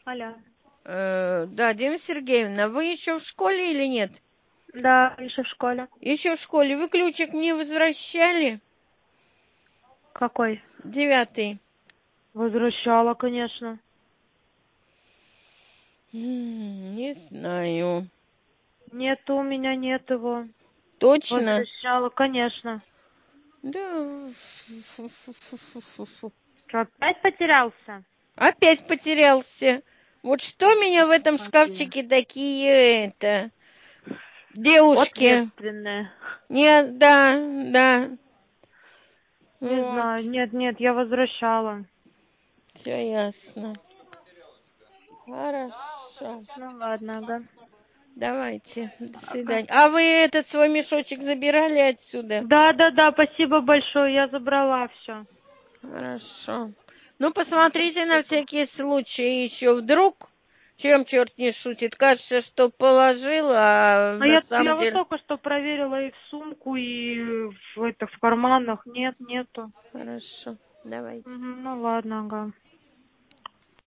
Алло. Да, Дина Сергеевна, вы еще в школе или нет? Да, еще в школе. Еще в школе. Вы ключик мне возвращали? Какой? 9. Возвращала, конечно. Не знаю. Нет, у меня нет его. Точно? Возвращала, конечно. Да. Что, опять потерялся? Опять потерялся. Вот что меня в этом Господи. шкафчике такие, девушки. Ответственные. Нет, да, да. Не Вот. знаю. Нет, я возвращала. Все ясно. Хорошо. Ну ладно, ага. Давайте. До Ага. свидания. А вы этот свой мешочек забирали отсюда? Да, спасибо большое, я забрала все. Хорошо. Ну, посмотрите на Спасибо. всякий случай еще. Вдруг, чем черт не шутит, кажется, что положила, а А на я самом вот деле... только что проверила и в сумку, и в карманах. Нету. Хорошо. Давайте. Мгм, ну ладно, ага.